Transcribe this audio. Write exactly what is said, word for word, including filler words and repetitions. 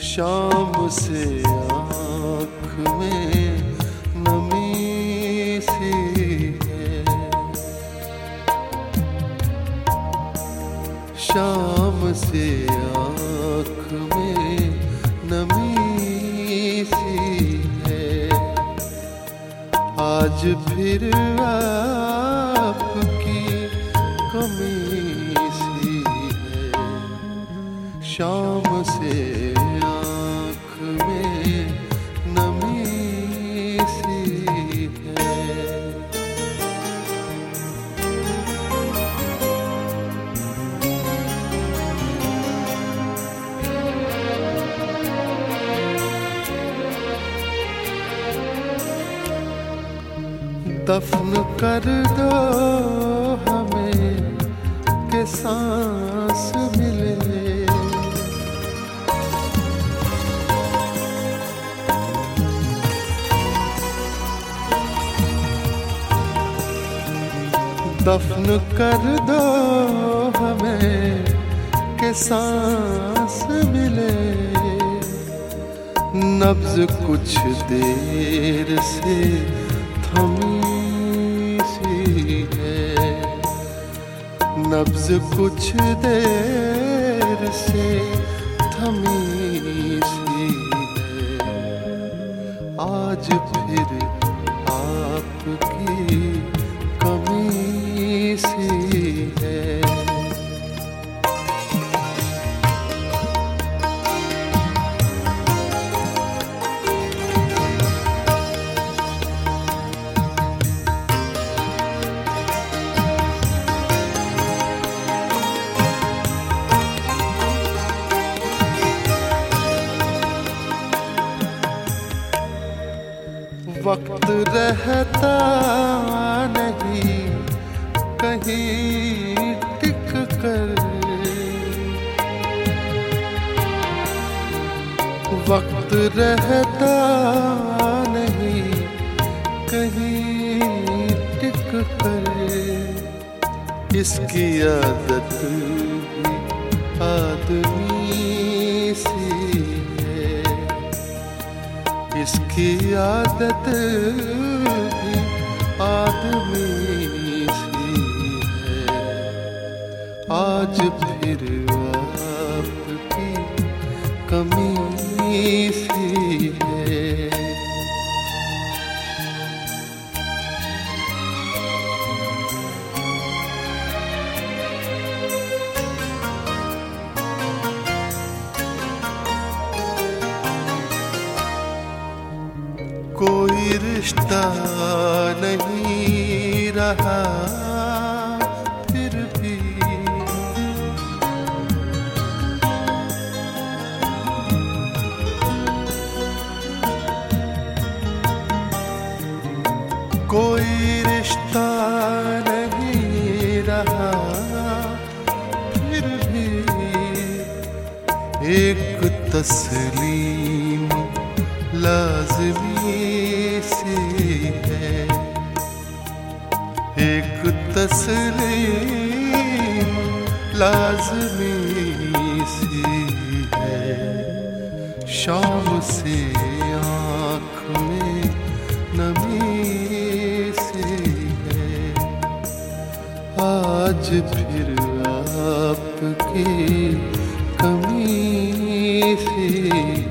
शाम से आँख में नमी सी है, शाम से आँख में नमी सी है। आज फिर आपकी कमी सी है, शाम से आँख में नमी सी है। दफन कर दो हमें के सांस मिले, दफन कर दो हमें के सांस मिले। नब्ज कुछ देर से थमी सी है, नब्ज कुछ देर से थमी सी है। आज फिर आपकी कमी सी है। वक्त रहता नहीं कहीं टिक कर, वक्त रहता नहीं कहीं टिक कर। इसकी आदत भी आदमी सी है, इसकी आदत भी आदमी सी है। आज फिर आपकी कमी सी है। कोई रिश्ता नहीं रहा फिर भी, कोई रिश्ता नहीं रहा फिर भी। एक तस्लीम लाज़मी सी है, एक तस्लीम लाज़मी सी है। शाम से आँख में नमी सी है। आज फिर आपकी कमी सी